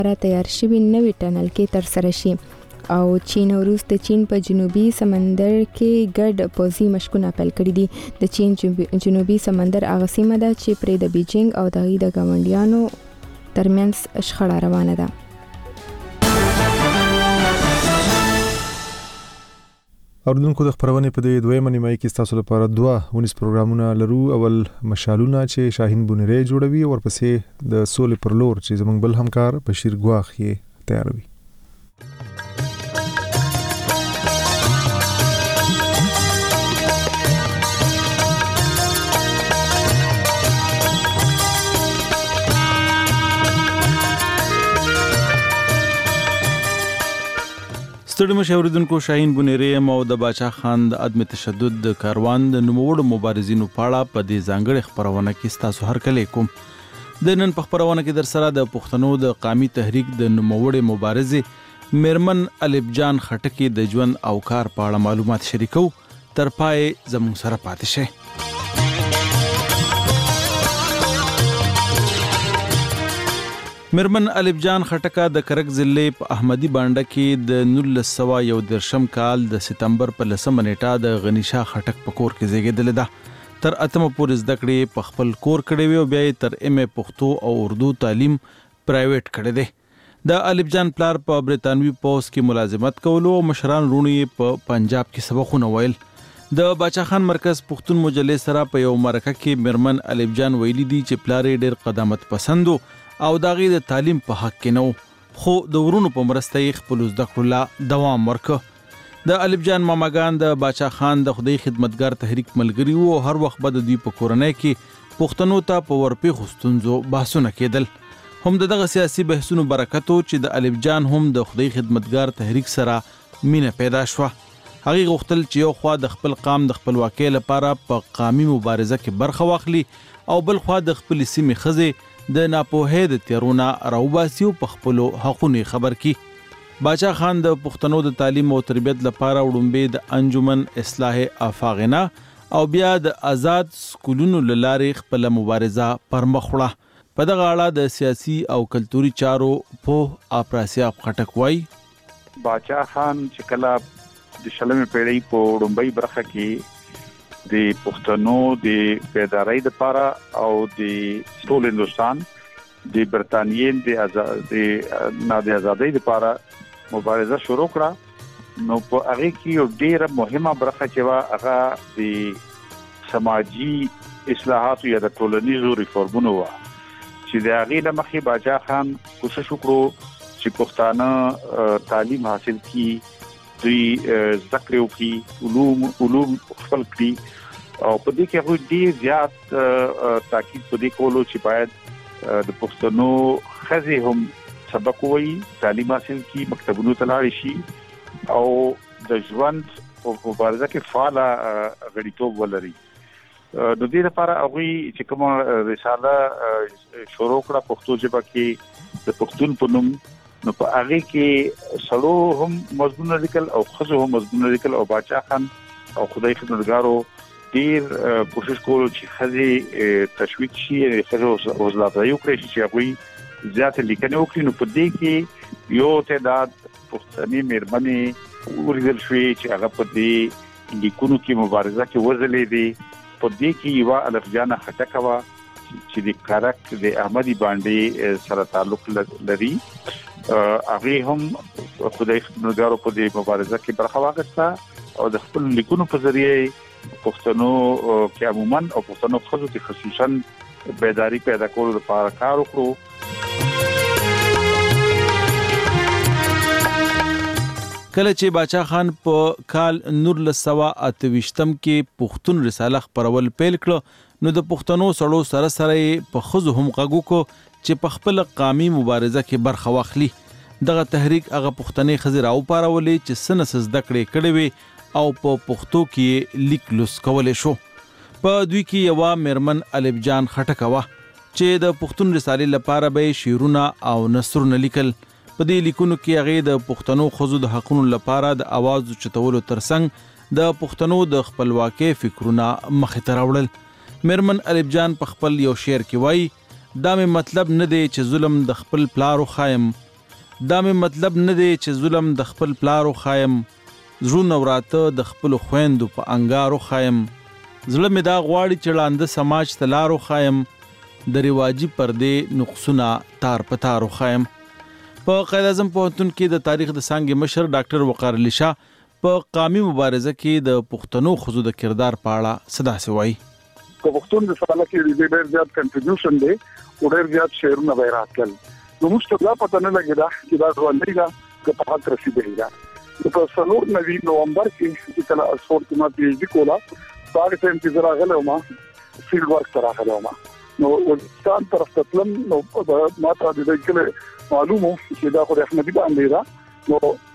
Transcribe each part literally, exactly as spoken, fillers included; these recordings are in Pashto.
را تیار شوي نوي ټنل کې ترسره شي او چین وروسته چین په جنوبي سمندر کې ګډ پوځي مشقونه پیل کړي دي. د چین جنوبي سمندر هغه سیمه ده چې پرې د بیجینګ او د هغې د ګاونډیانو ترمنځ شخړه روانه ده. اوردونکو د خبرونې په دې دویمه نیمایي کې تاسو لپاره دوه ونیس پروګرامونه لرو. اول مشالونه چې شاهین بونری جوړوي او ورپسې د سولې پر لور چې زموږ بل همکار بشیر ګواخ یې تیاروي. ستړي مشاوردونکو شاهین بونری او د باچا خان د عدم تشدد د کاروان د نوموړو مبارزینو پاړه په دې ځانګړي خبرونه کې تاسو هر کله کوم. د نن په خبرونه کې در سره د پښتنو د قامي تحریک د نوموړي مبارزې میرمن الف جان خټکی د ژوند او کار په اړه معلومات شریکو. تر پای زموږ سره پاتې شئ. میرمن الف جان خټکا د کرک ضلع په احمدی بانډه کې د نولس سوه یو دېرشم کال د سپتمبر په لسمه نیټه د غنیشا خټک په کور کې زیږېدلې ده. تر اتمه پورې زده کړې په خپل کور کړې وې او بیا یې تر ایم ای پښتو او اردو تعلیم پرایویټ کړی دی. د الف جان پلار په برتانوي پوځ کې ملازمت کولو او مشران رونو یې په پنجاب کې سبقونه ویل. د باچا خان مرکز پښتون مجلې سره په یو مرکه کې میرمن الف جان ویلي دي چې پلار یې ډېر قدامت پسندو او داغي د تعلیم په حق کې نو، خو د ورونو په مرسته یې خپل زده کړو لا دوام ورکړ. د الف جان ماماګان د باچا خان د خدای خدمتګار تحریک ملګری وو او هر وخت به د دوی په کورنۍ کې پښتنو ته په ورپېښو ستونزو بحثونه کېدل. هم دغه سیاسي بحثونو برکت چې د الف جان هم د خدای خدمتګار تحریک سره مینه پیدا شوه. هغې غوښتل چې یو خوا د خپل قام د خپلواکۍ لپاره په قامي مبارزه کې برخه واخلي او بل خوا د خپل سیمې ښځې د ناپوهۍ د تیارونه راوباسي او په خپلو حقونو خبر کی. باچا خان د پښتنو د تعلیم او تربیت لپاره وړومبې د انجمن اصلاح افاغنا او بیا د آزاد سکولونو لارې خپل مبارزه پرمخ وړه. په دغه اړه د سیاسي او کلتوري چارو په اپراسیاب خټک وای باچا خان چې کله د شلمې پیړۍ په وړومبۍ برخه کې د پښتنو د بیدارۍ لپاره او د ټول هندستان د برتانیې د آزادۍ نه د آزادۍ لپاره مبارزه شروع کړه، نو په هغه کې یو ډیره مهمه برخه چې وا هغه د سماجی اصلاحات یا د ټولنیزو ریفورمونو و چې د هغه د مخې باچا خان کوشش وکړو چې پښتانه تعلیم حاصل کړي، دوی ذکر وکړي، علوم علوم خپل کړي او په دې کې هغه ډیر زیات تاکید په دې کولو چې باید د پښتنو ښځې هم سبق وایي، تعلیم حاصل کړي، مکتبونو ته لاړ شي او د ژوند په مبارزه کې فعال غړیتوب ولري. د دې لپاره هغه چې کومه رساله شروع کړه پښتو ژبه کې د پښتون په نوم، نو په هغه کې سړو هم مضمون لیکل او ښځو هم مضمون لیکل او باچا خان او خدای خدمتګارو ډیر کوشش کولو چې ښځې تشویق شي، ښځو حوصله افزایي وکړي چې هغوی زیاتې لیکنې وکړي. نو په دې کې یو تعداد پښتنې مېرمنې ولیدل شوې چې هغه په دې لیکونو کې مبارزه کې وځلېدې. په دې کې یوه الف جان خټکه وه چې د کرک د احمدي بانډې سره تعلق لري. هغې هم خدای خدمتګارو په دې مبارزه کې برخه واخیسته او د خپل لیکونو په ذریعه پښتنو کې عموما او پښتنو ښځو کې خصوصا بیداری پیدا کولو لپاره کار وکړو. کله چې باچا خان په کال نولس سوه اته ویشتم کې پښتون رساله خپرول پیل کړ، نو د پښتنو سړو سره سره په ښځو هم غږ وکړ چې په خپل قامي مبارزه کې برخه واخلي. دغه تحریک هغه پښتنې ښځې راوپارولې چې څه نه څه زده کړې کړې وې او په پښتو کې لیک لوست کولی شو. په دوی کې یوه میرمن الف جان خټکه وه چې د پښتون رسالې لپاره به شعرونه او نثرونه لیکل. په دې لیکونو کې هغې د پښتنو ښځو د حقونو لپاره د اواز اوچتولو ترڅنګ د پښتنو د خپلواکۍ فکرونه مخې ته راوړل. میرمن الف جان په خپل یو شعر کې وایي دا مې مطلب نه دی چې ظلم د خپل پلار وښایم، دا مې مطلب نه دی چې ظلم د خپل پلارو خایم، زړونه وراته د خپلو خویندو په انګارو خایم، زړه مې دا غواړي چې ړانده سماج ته لارو خایم، د رواجي پردې نقصونه تار په تارو خایم. په قائد اعظم پوهنتون کې د تاریخ د څانګې مشر ډاکټر وقار علي شاه په قامي مبارزه کې د پښتنو ښځو د کردار په اړه څه داسې وایي. په پښتون د ساله کې ډېر زیات کنټریبیوشن دی او ډېر زیات شعرونه به یې راتلل. نو موږ ته دا پته نه لګېده چې دا ژوندۍ ده که په حق رسېدلې ده. په څلور نوي نومبر کې چې کله اکسفورډ کې ما پی ایچ ډي کوله، په هغه ټایم کې زه راغلی وم، فیلډ ورک ته راغلی وم. نو وزیرستان طرف ته تلم، نو ما ته د دې کلي معلوم و چې دا خو د احمدي باندې ده. نو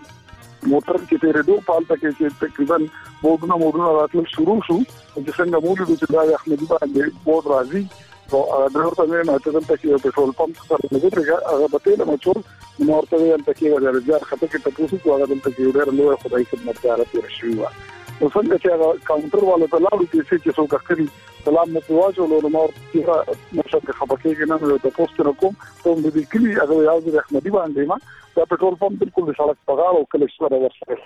موټر کې تېرېدو په هلته کې چې تقریبا بورډونه موډونه راتلل شروع شو، چې څنګه مو ولیدو چې دا د احمدي باندې بورډ راځي. نو ډرایور ته مې ویل چې دلته کې یو پټرول پمپ سره نه ودرېږه، هغه به تېل اچول. نو ما ورته ویل چې هغه د زیار خطه کې تپوس وکړو، هغه دلته کې یو ډېره لویه خدای خدمتګاره تېره شوې وه. نو څنګه چې هغه کاونټر والا ته لاړو پیسې چې څوک اخلي، سلام مې پرې واچولو. نو ما ورته نشه کې خفه کېږي نه، نو تپوس ترې کوم ته هم د دې کلي هغه یو د احمدي باندې ما دا پټرول پمپ بالکل د سړک په غاړه او کله سره ورسره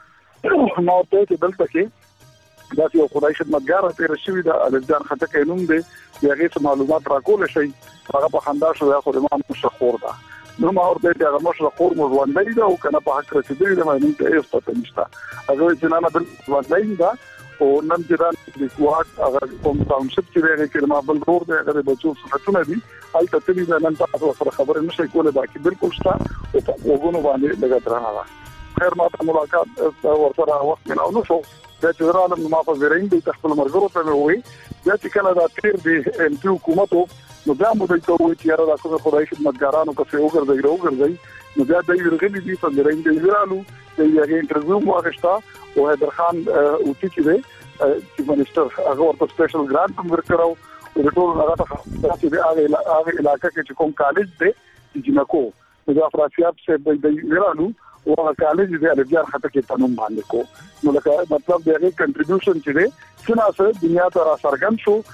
شو. ما ورته چې دلته کې دا یو خدای خدمتګاره تېره شوې ده، الفجان خټکی نوم دی، د هغې څه معلومات راکولی شئ. هغه په خندا شو، یا خو د ما مشره خور ده. نو ما ورته چې هغه مشره خور مو ژوندۍ ده او که نه په حق رسېدلې ده، مې ته هېڅ پته نشته. هغه وایي چې نه نه بل ژوندۍ ده، او نن چې دا د کوهاټ هغه کوم ټاونشپ چې دی هغې کې ما بل ورور دی، هغه د بچو سنتونه دي، هلته تللي ده. نن تاسو سره خبرې نه شئ کولی، باقي بالکل شته او په غوږونو باندې لږه درنه ده. خیر ما ته ملاقات ورسره وخت مېلاو نه شو. بیا چې زه رالم، نو ما په زرین دی ته خپلو ملګرو ته مې ووایي. بیا چې کله دا تېر دی ایم پي حکومت و، نو بیا مو دوی ته ووایي چې یاره دا کومه خدای خدمتګارانو پسې وګرځئ راوګرځئ. نو بیا دوی ورغلي دي، په زرین دی رالو، د هغې انټرویو مو واخېسته او حیدر خان اوتي چې دی چیف منسټر، هغه ورته سپیشل ګرانټ هم ورکړی و. د ټول هغه ته چې د هغې علاقه کې چې کوم کالج دی جنکو، نو د افراسیاب صاحب دوی رالو او هغه کالج د الفجان خټکي په نوم باندې کو. نو لکه مطلب د هغې کنټریبیوشن چې دی څه ناڅه دنیا ته را څرګند شو.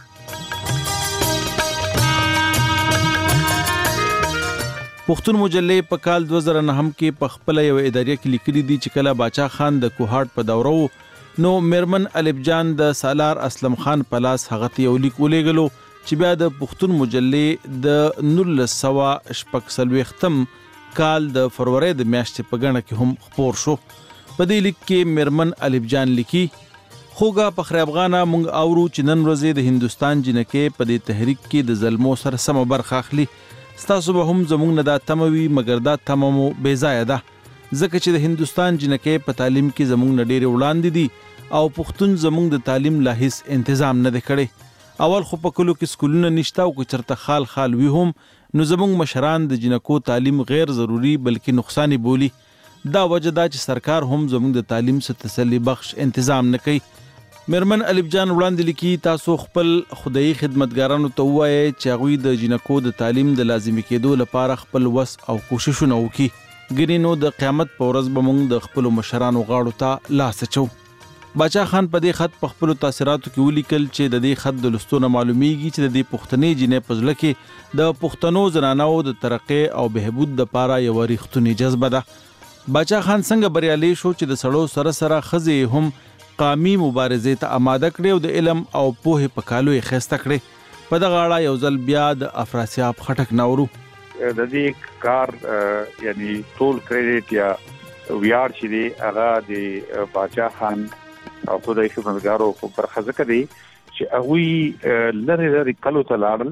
پښتون مجلې په کال دوه زره نهم کې په خپله یوه اداریه کې لیکلي دي چې کله باچا خان د کوهاټ په دوره و، نو میرمن الف جان د سالار اسلم خان په لاس هغه ته یو لیک ولېږلو چې بیا د پښتون مجلې د نولس سوه شپږ څلوېښتم کال د فروری د میاشتې په ګڼه کې هم خپور شو. په دې لیک کې میرمن الف جان لیکي: خوږه فخر افغانه، موږ اورو چې نن ورځې د هندوستان جنکې په دې تحریک کې د ظلمو سره سمه برخه اخلي. ستاسو به هم زموږ نه دا تمه وي، مګر دا تمه مو بې ځایه ده، ځکه چې د هندوستان جنکې په تعلیم کې زموږ نه ډېرې وړاندې دي او پښتون زموږ د تعلیم لا هیڅ انتظام نه دی کړی. اول خو په کلو کې سکولونه نشته او که چېرته خال خال وي هم، نو زموږ مشران د جنکو تعلیم غیر ضروري بلکې نقصاني بولي. دا وجه دا چې سرکار هم زموږ د تعلیم څه تسلي بخش انتظام نه کوي. میرمن الف جان وړاندې لیکي: تاسو خپل خدایي خدمتګارانو ته ووایئ چې هغوی د جنکو د تعلیم د لازمي کېدو لپاره خپل وس او کوششونه وکړي، ګنې نو د قیامت په ورځ به موږ د خپلو مشرانو غاړو ته لاس اچو. باچا خان په دې خط په خپلو تاثیراتو کې ولیکل چې د دې خط د لوستو نه معلومیږي چې د دې پښتنې جینۍ په زړه کې د پښتنو زنانو د ترقۍ او بهبود دپاره یوه ریښتونې جذبه ده. باچا خان څنګه بریالی شو چې د سړو سره سره ښځې هم قامي مبارزې ته آماده کړې او د علم او پوهې په کالو یې ښایسته کړې. په دغه اړه یو ځل بیا د افراسیاب خټک ناورو. د دې کار یعنی ټول کریډیټ یا ویاړ چې دی هغه د باچا خان او خدای خدمتګارو په برخه ځکه دی چې هغوی لرې لرې کلو ته لاړل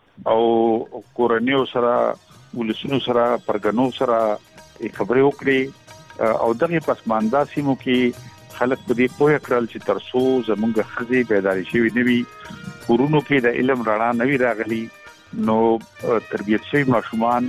او کورنیو سره، ولسونو سره، پرګنو سره خبرې وکړې او دغې پسمانده سیمو کې خلک په دې پوهه کړل چې تر څو زموږ ښځې بیدارې شوي نه وي، کورونو کې د علم رڼا نه وي راغلي، نو تربیت شوي ماشومان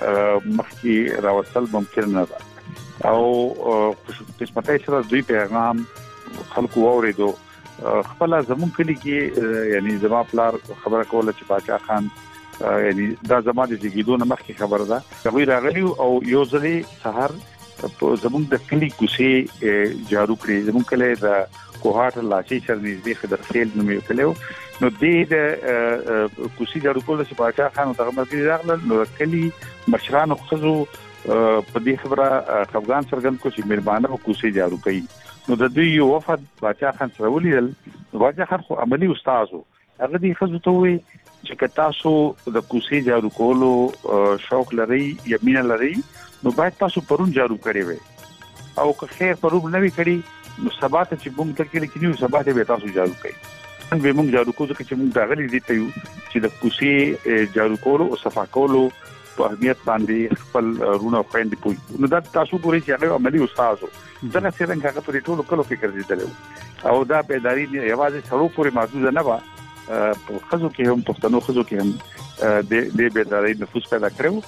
مخکې راوستل ممکن نه ده. او قسمتۍ سره دوی پیغام خلکو واورېدو. خپله زموږ کلي کې یعنی زما پلار خبره کوله چې باچا خان یعنی دا زما د زیږېدو نه مخکې خبره ده، هغوی راغلي او یو ځلې سهار زموږ د کلي کوڅې جارو کړې. زموږ کلی د کوهاټ لاشۍ سره نږدې خدرخیل نوم یې کلی و. نو دې د کوڅې جارو کولو چې باچا خان او دغه ملګري راغلل، نو د کلي مشرانو ښځو په دې خبره افغان څرګند کو چې مهربانه کوسي جارو کړي نو د دوی یو وفد باچا خان سره ولیدل باچا خان خو عملی استاد وو هغه دې خزو ته وي چې تاسو د کوسي جارو کولو شوق لري یا مینه لري نو باید تاسو پرون جارو کړی وي او که خیر پرون نه وی کړی نو سبا ته چې موږ تل کې کینیو سبا ته به تاسو جارو کړئ نن به موږ جارو کوو چې موږ دا غلي دي ته یو چې د کوسي جارو کولو او صفا کولو په اهمیت باندې خپل رونه خويندې پوي نو دا تاسو پوری چې هغه عملی استاد وو څنګه څنګه هغه په ټولو کلو فکر دي درو او دا بیداری یوازې سړو پورې محدود نه و په خزو کې هم پښتنو خزو کې هم د د بیداری نفوذ پیدا کړو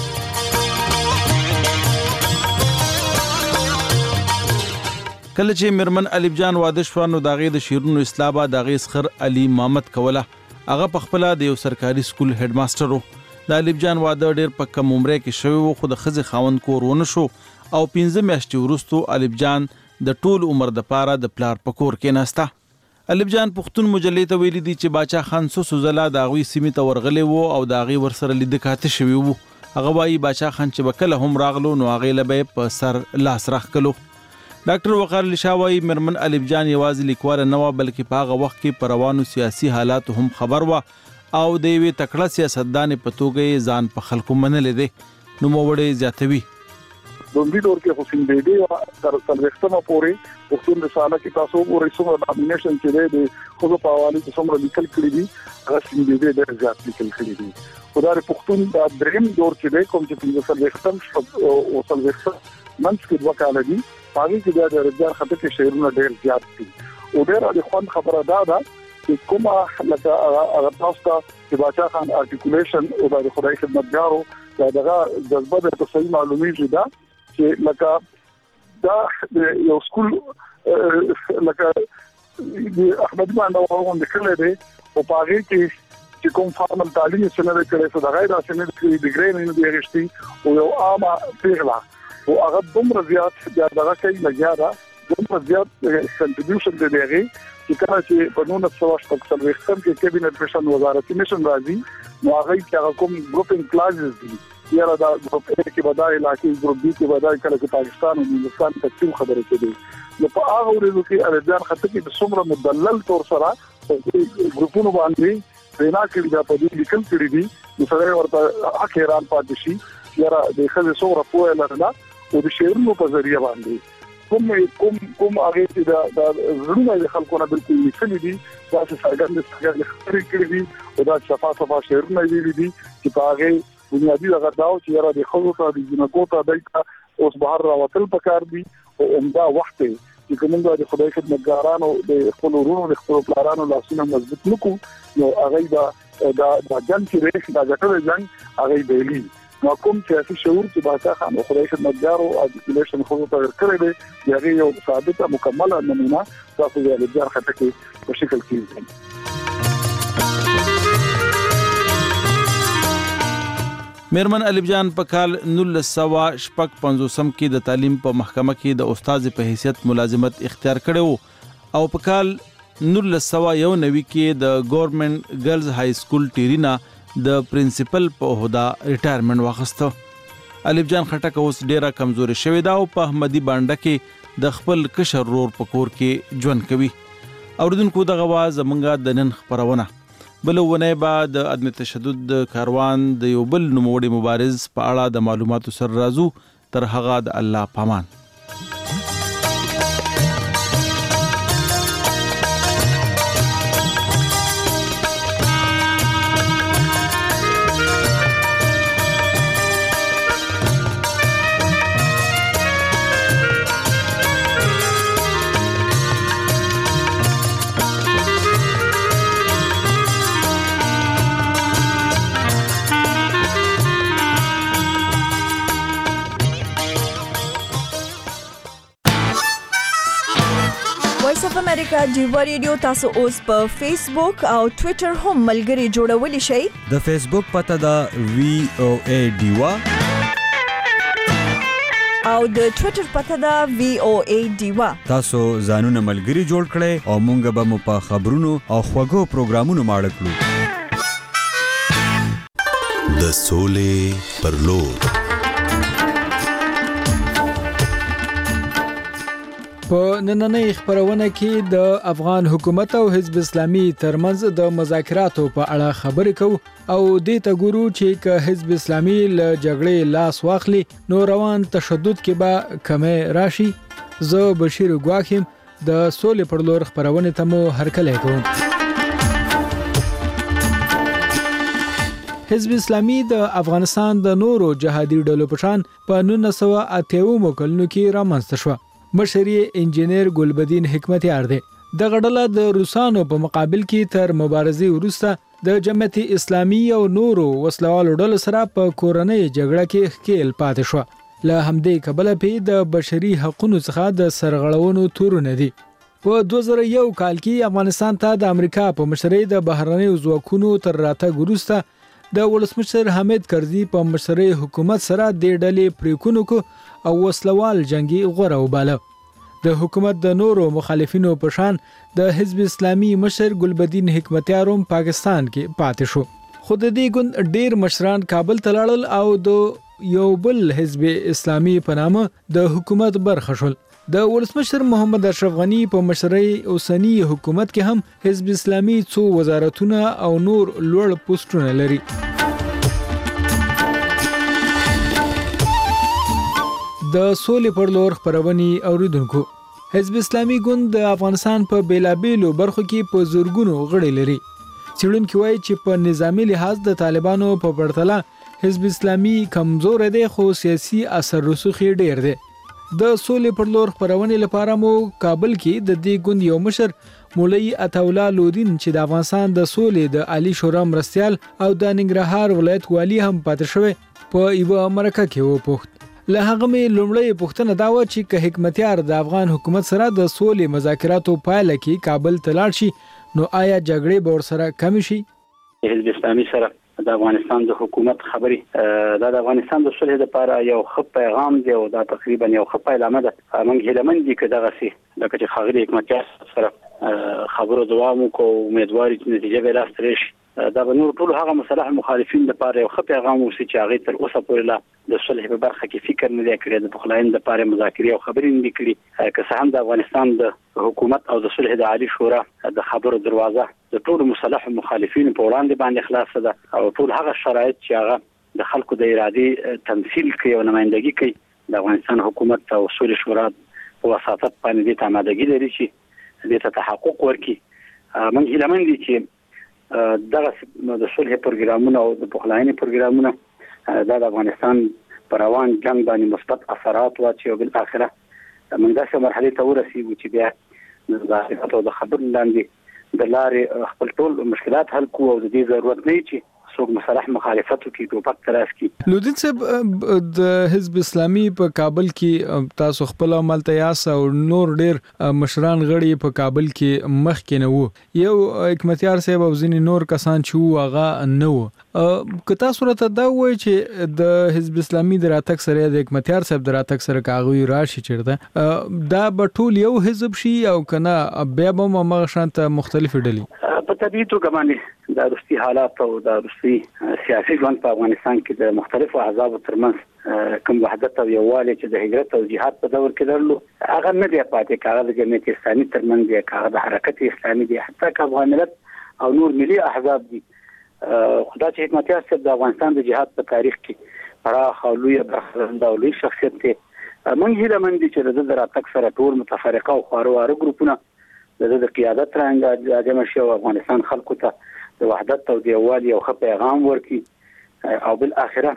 کله چې مرمن الف جان واده شو نو داغه د شیرونو اسلامه داغه اسخر علي محمد کوله هغه په خپل د یو سرکاري سکول هډ ماستر وو د الف جان واده ډېر په کم عمره کې شوی وو خو د خزي خاوند کور ونه شو او پنځه میاشتې وروسته الف جان د ټول عمر د پاره د پلار پکور کې نستا الف جان پښتون مجلې ته ویلي دي چې باچا خان سو سوزلا د غوي سیمه ته ورغلې وو او د غوي ورسره لید کاته شوی وو هغه وايي باچا خان چې وکله هم راغلو نو هغه لبه په سر لاس راخ کلو ډاکټر وقار لشاوی مرمن الف جان یوازې لیکوال نه و بلکې په هغه وخت کې پروانو سیاسي حالات هم خبر و او د وی تکړه سیاستدان په توګه ځان په خلکو منلې دي نو موړې زیاتوي دومبي دور کې حسین بیبي او تر څلوختمه پورې پښتون رساله کې تاسو ورې څومره نامینیشن چې دی خو په حواله کې څومره لیکل کړی دي حسین بیبي ډېر زیات لیکل کړی دي خدای پښتون د دریم دور کې دی کوم چې څلوختم او څلوختم منځ کې دوه کال دي پاګې کې د رجال خطه کې شعرونه ډېر زیات دي او ډېر د خوان خبره ده ده چې کومه لکه هغه تاسو چې باچا خان ارټیکولیشن او د خدای خدمتګارو دا دغه جذبه د تصحیح معلومیږي دا چې لکه دا یو سکول لکه د احمد باندې وروند کړل دي او پاګې کې چې کوم فارمل تعلیم څنګه کړی څه دغه دا څنګه د ډیګری نه دی غشتي او یو عامه پیغلا او هغه دومره زیات دغه کوي لګیا دا دومره زیات کنټریبیوشن دی دیږي چې کله چې په نو نسو شپږ څلوېښتم کې کابینټ میشن وزارتي میشن راځي نو هغه چې هغه کوم ګروپینګ کلاسز دي یاره دا ګروپ A کې بدای علاقې ګروپ B کې بدای کله چې پاکستان او هندستان تقسیم خبره کوي نو په هغه ورځو کې ارجان خطه کې د څومره مدلل تور سره ګروپونو باندې بنا کړی دا په دې لیکل کړی دي نو سره ورته اخیران پاتې شي یاره د خزه څومره پوهه لرله او د شعرونو په ذریعہ باندې کوم کوم کوم هغه چې دا د زړونو د خلکو نه بالکل لیکلي دي دا چې څنګه څنګه خبرې کړې دي او دا صفه صفه شعرونه ویلي دي چې په هغه بنیادی هغه داو چې یاره د خلکو ته د جنګو ته دایته اوس بهر راوتل پکار دي او همدا وخت چې کومه د خدای خدمتګارانو د خپل ورونو د خپل پلانونو لاسونه مضبوط نکو نو هغه دا دا د جنگ کې رېښ دا ګټل جنگ هغه دیلی نو کوم سیاسي شعور چې باچا خان او خدای خدمتګارو ارټیکولیشن خو په کړی دی هغه یو ثابته مکمله نمونه تاسو یې د ځار خطه کې په شکل کې میرمن الف جان په کال نولس سوه شپږ پنځوسم کې د تعلیم په محکمه کې د استاد په حیثیت ملازمت اختیار کړو او په کال نولس سوه یو نوي کې د ګورنمنت ګرلز های سکول ټیرینا د پرنسپل په عہده ریټایرمنټ واخیسته الف جان خټک اوس ډیره کمزوري شوې ده او په احمدي بانډه کې د خپل کشر رور په کور کې ژوند کوي اوردونکو دغه واز زمونږه د نن خبرونه بلونه بعد د عدم تشدد کاروان د یو بل نوموړي مبارز په اړه د معلوماتو سر راځو تر هغه د الله پامان امریکا ډیوا ریډیو تاسو اوس په فیسبوک او ټوئیټر هم ملګري جوړولی شئ د فیسبوک پته دا وی او ای ډیوا او د ټوئیټر پته دا وی او ای ډیوا تاسو ځانونه ملګري جوړ کړئ او مونږ به مو په خبرونو او خوږو پروګرامونو ماړه کړو د سولې پر لور په نننۍ خبرونه کې د افغان حکومت او حزب اسلامي ترمنځ د مذاکراتو په اړه خبرې کوو او دې ته ګورو چې که حزب اسلامي له جګړې لاس واخلي نو روان تشدد کې به کمې راشي. زه بشیر ګواخیم د سولې پر لور خبرونه ته مو هرکلی کوم. حزب اسلامي د افغانستان د نورو جهادي ډلو په شان په نولس سوه اته اویا کلونو کې رامنځته شوه. مشر یې انجینر ګلبدین حکمتیار دی. دغه ډله د روسانو په مقابل کې تر مبارزې وروسته د جمعیت اسلامي او نورو وسلوالو ډلو سره په کورنۍ جګړه کې ښکیل پاتې شوه. له همدې کبله پې د بشري حقوقو څخه د سرغړونو تورونه دي. په دوه زره یو کال کې افغانستان ته د امریکا په مشرۍ د بهرنیو ځواکونو تر راتګ وروسته د ولسمشر حامد کرزي په مشرۍ حکومت سره د ډلې پریکونو کو او وسلوال جنگي غوره وباله. د حکومت د نورو مخالفینو په شان د حزب اسلامي مشر ګلبدین حکمتیار هم پاکستان کې پاتې شو. خو د دې ګوند ډیر مشران کابل ته لاړل او د یو بل حزب اسلامي په نامه د حکومت برخه شول. د ولسمشر محمد اشرف غنی په مشرۍ اوسنی حکومت کې هم حزب اسلامي څو وزارتونه او نور لوړ پوسټونه لري. د سولې پر لور خبرونې اوریدونکو، حزب اسلامي ګوند د افغانستان په بیلابیلو برخو کې په زورګونو غړي لري. څېړونکي وایي چې په نظامی لحاظ د طالبانو په پرتله حزب اسلامي کمزور دی خو سیاسي اثر رسوخ ډیر دی. د سولې پر لور خبرونې لپاره مو کابل کې د دې ګوند یو مشر مولوي عطاالله لودین چې د افغانستان د سولې د عالی شورا مرستیال او د ننګرهار ولایت والی هم پاتې شوی په یوه مرکه کې وپوښت. له هغه مې لومړی پوښتنه دا وه چې که حکمتیار د افغان حکومت سره د سولې مذاکراتو پایله کې کابل ته لاړ شي نو آیا جګړې به ورسره کمې شي؟ حزب اسلامي سره د افغانستان د حکومت خبرې دا د افغانستان د صلح لپاره یو ښه پیغام دی او دا تقریبا یو ښه پیلامه ده. موږ هیله دي که دغسې لکه چې ښاغلي حکمتیار سره خبرو دوام وکړو امیدوار یو چې نتیجه به لاسته راشي. دا به نور ټول هغه مصالح مخالفین لپاره یو ښه پیغام اوسي چې هغې تر اوسه پورې لا د صلح په برخه کې فکر نه دی کړی، د پخلاینې لپاره مذاکرې او خبرې نه دي کړي. که څه هم د افغانستان د حکومت او د صلح د عالي شورا د خبرو دروازه د ټولو مصالح مخالفینو په وړاندې باندې خلاصه ده او ټول هغه شرایط چې هغه د خلکو د ارادې تمثیل کوي او نمایندګي کوي د افغانستان حکومت او صلح شورا په وساطت باندې دې ته آمادګي لري چې دې ته تحقق ورکړي. موږ هیله دي چې دغه د صلح پروګرامونه او د پخلاینې پروګرامونه دا د افغانستان پر روان جنگ باندې مثبت اثرات واچي او بالاخره موږ داسې مرحلې ته ورسېږو چې بیا د مذاکراتو او د خبرو لاندې د لارې خپل ټول مشکلات حل کړو او د دې ضرورت نه چې څوک مصالح مخالفت وکړي ټوپک ته راسکي. لودین صاحب د حزب اسلامي په کابل کې تاسو خپل عمل ته یاست او نور ډیر مشران غړي په کابل کې مخکې نه وو. یو حکمتیار صاحب او ځینې نور کسان چې وو هغه نه وو. که تاسو راته دا وایي چې د حزب اسلامي د راتګ سره د حکمتیار صاحب د راتګ سره کاغوي راشي چیرته دا به ټول یو حزب شي او کنه بیا به هغه شانته مختلفې ډلې په طبیعي توګه باندې د روسي حالات او د روسي سیاسي ژوند په افغانستان کې د مختلفو احزابو ترمنځ کوم وحدت او یووالی چې د هجرت او جهاد په دور کې درلو هغه نه دی پاتې. هغه د جمعیت اسلامي ترمنځ دی، هغه د حرکت اسلامي دی، حتی که افغان ملت او نور ملي احزاب دي. خدا چې حکمتیار صاحب د افغانستان د جهاد په تاریخ کې پراخ او لوی برخوانده او لوی شخصیت دی. موږ هیله مند دي چې د راتګ سره ټول متفرقه او خواره ګروپونه د قیادت رانګه راجمع شي او افغانستان خلکو ته د وحدت او د یووالي یو ښه پیغام ورکړي او بالاخره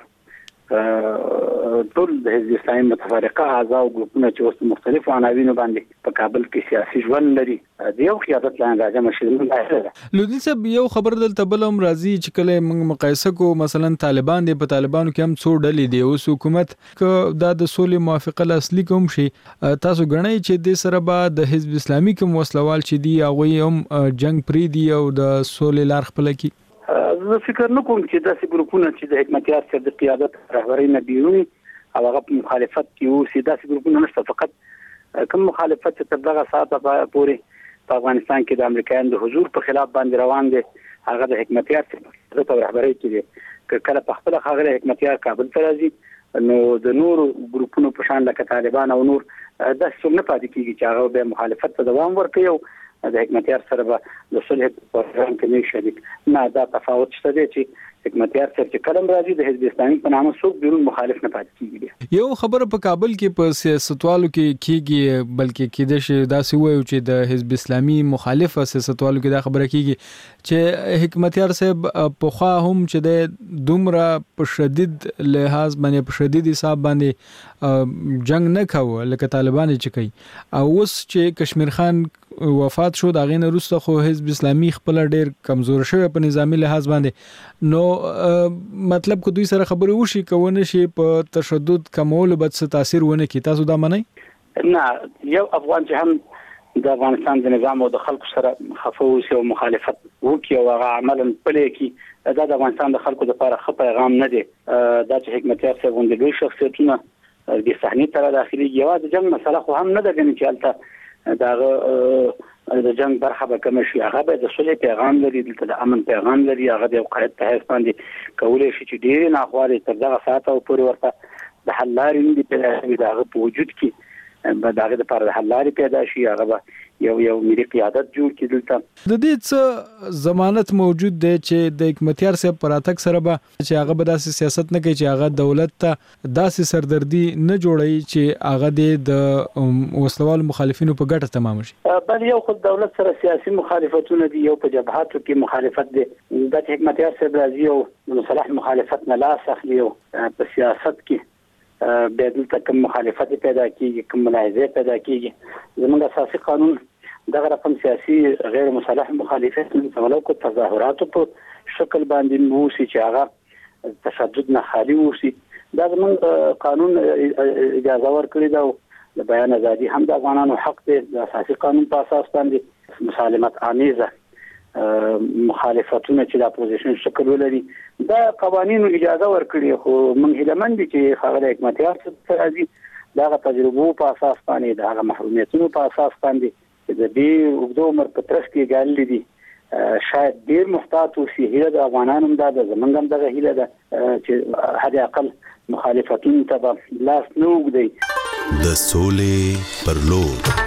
ټول د حزب اسلامي متفرقه اعضاء او ګروپونه چې اوس مختلفو عناوینو باندې په کابل کې سیاسي ژوند لري د یو قیادت لاندې راجمع شي. لودین صاحب یو خبر دلته بل هم راځي چې کله موږ مقایسه کو مثلا طالبان دی، په طالبانو کې هم څو ډلې دي. اوس حکومت که دا د سولې موافقه اصلي کوم شي تاسو ګڼئ چې د سره به د حزب اسلامي کوم وسلوال چې دی هغه هم جنگ پری دی او د سولې لار خپل کی؟ زه فکر نه کوم چې داسې ګروپونه چې د حکمتیار صاحب د قیادت رهبرۍ نه بیروني او هغه په مخالفت کې اوسي، داسې ګروپونه نشته. فقط کوم مخالفت چې تر دغه ساعته پورې په افغانستان کې د امریکایانو د حضور په خلاف باندې روان دی هغه د حکمتیار صاحب د رهبرۍ کې دی. که کله په خپله ښاغلی حکمتیار کابل ته راځي نو د نور ګروپونو په شان لکه طالبان او نور د څه نه پاتې کیږي چې هغه به مخالفت ته دوام ورکړي او د حکمتیار سره به د صلح پروګرام کې نه شریک نه. دا تفاوت شته دی چې حکمتیار سره چې کلم راځي د حزب اسلامي په نامه څوک بیرون مخالف نه پاتې کیږي. یو خبره په کابل کې په سیاستوالو کې کیږي بلکې کېده شي دا سی وایو چې د حزب اسلامي مخالف سیاستوالو کې دا خبره کیږي چې حکمتیار صاحب په خوا هم چې د دومره په شدید لحاظ باندې په شدید حساب باندې جنگ نه کاوه لکه طالبان چې کوي او اوس چې کشمیر خان وفات شو دا غینه وروسته خو حزب اسلامي خپل ډیر کمزور شوی په نظامی لحاظ باندې نو مطلب کو دوی سره خبرې وشي کوونه شي په تشدد کمول بد څه تاثیر ونه کی تاسو دا منئ؟ نه یو افغان چې هم د افغانستان د نظام او د خلکو سره خفوس او مخالفت وکي او هغه عملاً پلې کی دا د افغانستان د خلکو لپاره ښه پیغام نه دی. دا چې حکمتیار صاحب غونډې لوی شخصیتونه د صحنې تر داخلي یوازې جنگ مسله خو هم نه ده غني چې البته دا د جنگ برخه به کوم شي هغه به د صلح پیغام لري د امن پیغام لري هغه د قائد ته باندې کولای شي چې ډیر نه خواري تر دغه ساعت او پورې ورته د حل لارې نه پیدا شي دغه په وجود کې به دغه لپاره د حل لارې پیدا شي هغه به یو یو ملي قیادت جوړ کړي. دلته د دې څه ضمانت موجود دی چې د حکمتیار صاحب پراتک سره به چې هغه به داسې سیاست نه کوي چې هغه دولت ته داسې سردردي نه جوړي چې هغه د وسلوال مخالفینو په ګټه تمام شي؟ بل یو خود دولت سره سیاسي مخالفتونه دي یو په جبهاتو کې مخالفت دي د حکمتیار صاحب راځي او د مصالح مخالفت نه لاس اخلي او په سیاست کې به دلته کوم مخالفت پیدا کیږي کوم ملاحظه پیدا کیږي زموږ اساسي قانون دغه رقم سیاسي غیر مصالح مخالفت ولو کو تظاهرات په شکل باندې موسی چې هغه تشدد نه خالي وسی دا زموږ قانون اجازه ورکړي دا د بیان ازادي هم د افغانانو حق دی د اساسي قانون په اساس باندې مسالمت آمیزه مخالفتونه چې د اپوزیشن شکل ولري دا قوانینو اجازه ورکړي خو موږ هیلمن دي چې خبره حکمتیار څخه راځي دا تجربو په اساس باندې دا محرومیتونو په اساس باندې د دې وګړو عمر په ترڅ کې ګالل دي شاید ډیر محتاط اوسي هیله د افغانانو دا د زمونږ هم دغه هیله ده چې حد اقل مخالفتونو ته لاس نه وګدي. د سولې پر لور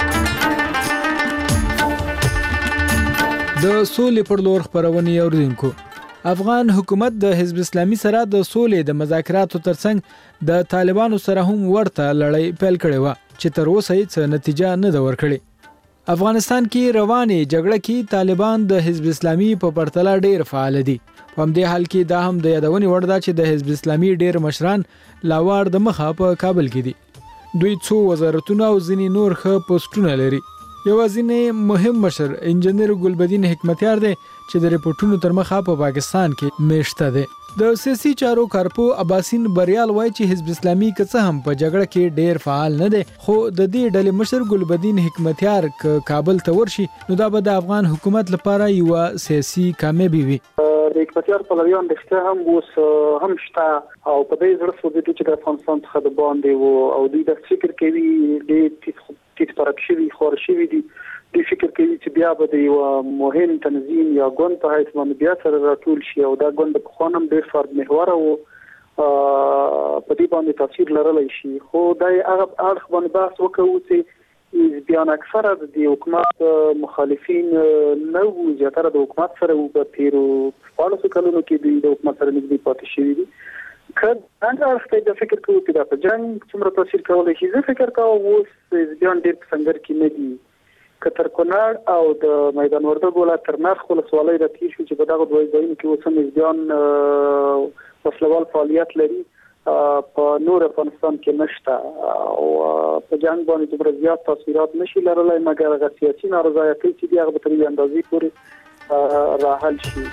د سولې پر لور خبرونه اوریدونکو افغان حکومت د حزب اسلامي سره د سولې د مذاکراتو ترڅنګ د طالبانو سره هم ورته لړۍ پیل کړې و چې تر اوسه هیڅ نتیجه نه ده ورکړې. افغانستان کې روانې جګړه کې طالبان د حزب اسلامي په پرتله ډیر فعال دي. په همدې حال کې دا هم د یادونې وړ ده چې د حزب اسلامي ډیر مشران لاوار د مخه په کابل کې دي. دوی څو وزارتونه او ځینې نور ښه پوسټونه لري. یوازینی مهم مشر انجنیر ګلبدین حکمتیار دی چې د ریپورتونو تر مخه په پاکستان کې میشته دی. د سیاسي چارو کارپو عباسین بریال وایي چې حزب اسلامي که څه هم په جګړه کې ډیر فعال نه دی خو د دې ډلې مشر ګلبدین حکمتیار ک کابل ته ورشي نو دا به د افغان حکومت لپاره یو سیاسي کامیابی وي. د حکمتیار پلویان رښتیا هم اوس هم شته او په دې زړه سوځي چې د افغانستان څخه د باندې وو او دوی د فکر کوي د تیت پرک شوی خور شوی دي د فکر کوي چې بیا به د یو مهم تنظیم یا ګوند په حیث باندې بیا سره راټول شي او دا ګوند په خانم ډیر فرد محور او په دې باندې تاثیر لرلی شي خو دا هغه اړخ باندې بحث وکړو چې بیان اکثره د حکومت مخالفین نه وو زیاتره د حکومت سره وو په تیرو پالسو کلونو کې د حکومت سره نږدې پاتې شوي دي. کله څنګه ورته د فکر کوو چې دا په جنگ څومره تاثیر کولای شي زه فکر کوم اوس ځان ډیر څنګه کې نه دي کتر کونړ او د میدان وردګ ولایت تر نرخ ولسوالۍ د تیر شو چې په دغه دوه ځایونو کې اوس ځان وسلوال فعالیت لري په نور افغانستان کې نشته او په جنگ باندې دومره زیات تاثیرات نشي لرلای مګر هغه سیاسي نارضایتي چې دی هغه په ترې اندازې پورې راحل شي.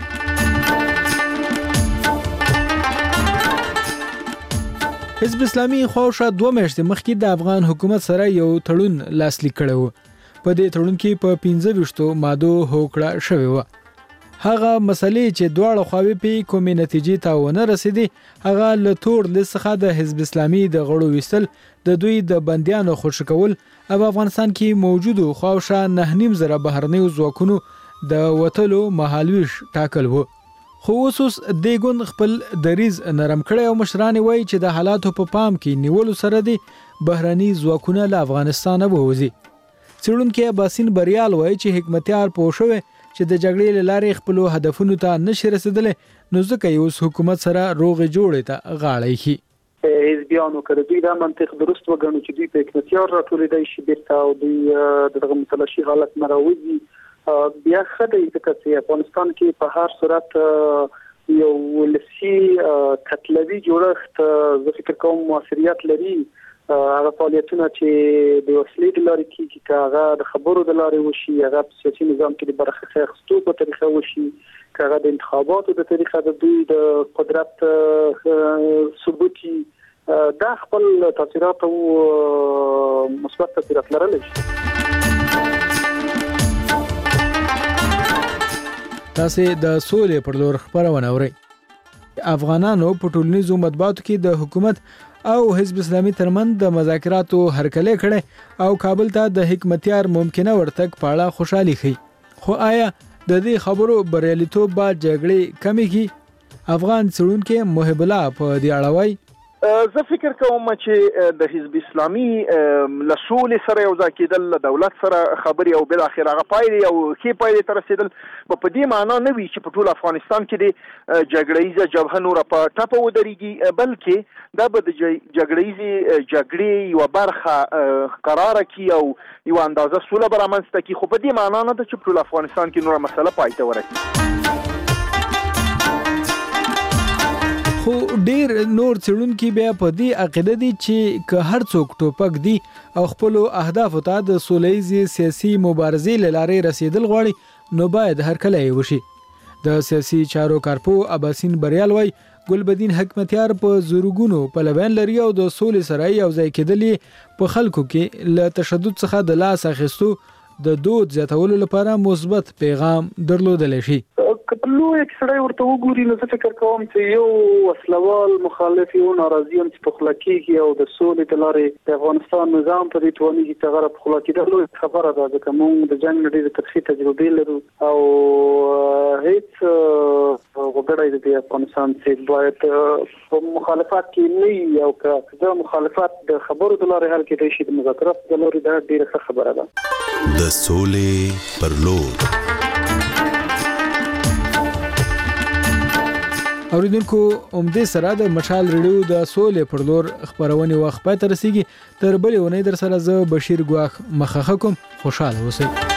حزب اسلامي خوښه دوه میاشتې مخکې د افغان حکومت سره یو تړون لاسلیک کړی و. په دې تړون کې په پنځه ویشتو مادو هوکړه شوې و. هغه مسلې چې دواړه خواوې په کومې نتیجې ته ونه رسیدي هغه له تور لیست څخه د حزب اسلامي د غړو ویستل د دوی د بندیانو خوشي کول او افغانستان کې موجودو خوښه نه نیم زره بهرنیو ځواکونو د وټلو مهالويش ټاکل وو. خو اوس د ګوند خپل دریز نرم کړی او مشران وایي چې د حالاتو په پام کې نیولو سره دی بهرني ځواکونه له افغانستان ووځي. څېړونکي اباسین بریال وایي چې حکمتیار پوه شوی چې د جګړې له لارې خپل هدفونو ته نشي رسیدلی، نو ځکه یې اوس حکومت سره روغې جوړې ته غاړه ایښي. حزبیانو که دوی دا منطق درست وګڼو چې دوی په حکمتیار راټولېدای شي بیرته او دوی د دغه متلاشي حالت نه راوځي، بیا ښه دی ځکه چې افغانستان کې په هر صورت یو ولسي کتلوي جوړښت زه فکر کوم موثریت لري. هغه فعالیتونه چې د وسلې د لارې کېږي که هغه د خبرو د لارې وشي، هغه په سیاسي نظام کې د برخې اخیستو په طریقه وشي، که هغه د انتخاباتو د طریقه د دوی د قدرت ثبوت دا خپل تاثیرات او مثبت تاثیرات لرلی شي. تاسو د سولې پر لور خبرونه اورئ. افغانانو په ټولنیزو مطبوعاتو کې د حکومت او حزب اسلامي ترمن د مذاکراتو هرکلی کړي او کابل ته د حکمتیار ممکنه ورتګ په اړه خوشحالي ښيي. خو آیا د دې خبرو بریالیتوب به جګړې کمې کړي؟ افغان څېړونکی محب الله په دې اړه وایي زه فکر کوم چې د حزب اسلامي له سولې سره یو ځای کېدل، له دولت سره خبرې او بالاخره هغه پایلې او ښې پایلې ته رسېدل به په دې معنا نه وي چې په ټول افغانستان کې د جګړه ییزه جبهه نوره په ټپه ودرېږي، بلکې دا به د جګړه ییزې جګړې یوه برخه قراره کړي او یوه اندازه سوله به رامنځته کړي، خو په دې معنا نه ده چې په ټول افغانستان کې نوره مسله پای ته ورسېږي. خو ډیر نور څېړونکي بیا په دې عقیده دي چې که هر څوک ټوپک دی او خپل اهدافو ته د سولهییزې سیاسي مبارزې له لارې رسیدل غواړي نو باید هرکلی یې وشي. د سیاسي چارو کارپو اباسین بریال وایي ګلبدین حکمتیار په زورګونو پلویان لري او د سولې سره یو ځای کېدل په خلکو کې له تشدد څخه د لاس اخیستو د دود زیاتولو لپاره مثبت پیغام درلودلی شي. که لوی سړی ورته وګوري نو زه فکر کوم چې یو وسلوال مخالف یو ناراضي هم چې په خوله کېږي او د سولې د لارې د افغانستان نظام په دې توانېږي چې هغه په خوله کېدل لوی خبره ده، ځکه موږ د جنګ نه ډېرې ترخې تجربې لرو او هېڅ وګړی د دې افغانستان چې باید په مخالفت کې نه وي او که د مخالفت د خبرو د لارې حل کېدای شي د مذاکراتو د لارې دا ډېره ښه خبره ده. د سولې پر لور اوریدونکو اومدې سره د مشال ریډیو د سولې پر لور خبرونه وخت پاتې رسیږي. تر بلې ونې در سره زه بشیر ګواخ مخخه کوم. خوشاله اوسئ.